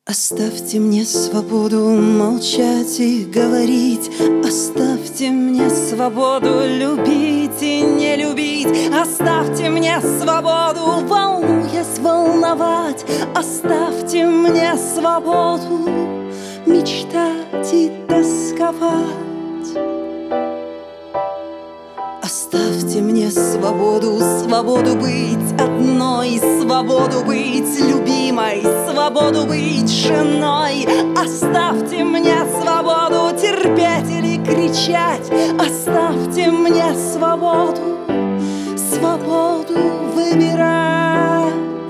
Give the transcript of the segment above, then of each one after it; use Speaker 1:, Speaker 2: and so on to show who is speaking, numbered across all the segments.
Speaker 1: Оставьте мне свободу молчать и говорить. Оставьте мне свободу любить и не любить. Оставьте мне свободу, волнуясь, волновать. Оставьте мне свободу мечтать и тосковать. Оставьте мне свободу, свободу быть одной, свободу быть любимой, свободу быть женой. Оставьте мне свободу терпеть или кричать. Оставьте мне свободу, свободу выбирать.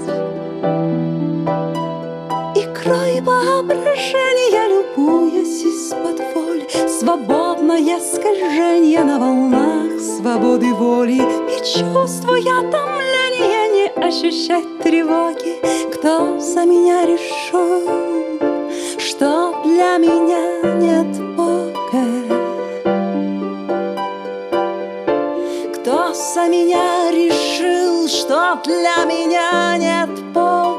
Speaker 1: Игрой воображения, любуясь из-под воль, свободное скольжение на волнах свободы воли. И чувствуя томление, не ощущать тревоги. Кто за меня решил, что для меня нет Бога? Кто за меня решил, что для меня нет Бога?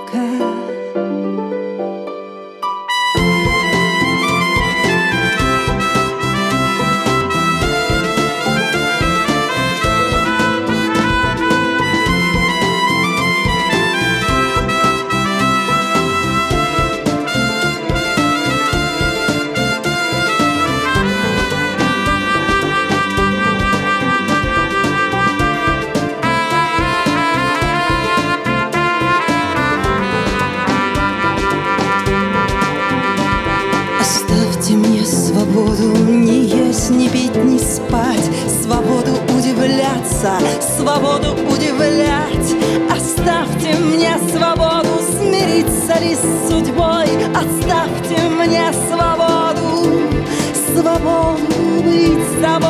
Speaker 1: Свободу не есть, не пить, не спать. Свободу удивляться, свободу удивлять. Оставьте мне свободу смириться ли с судьбой. Оставьте мне свободу, свободу быть собой.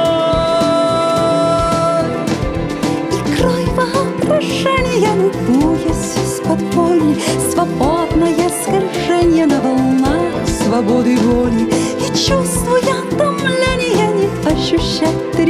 Speaker 1: Игрой воображения, любуясь из-под воли, свободное скольжение на волнах свободы воли. И чувствуя томление, не ощущать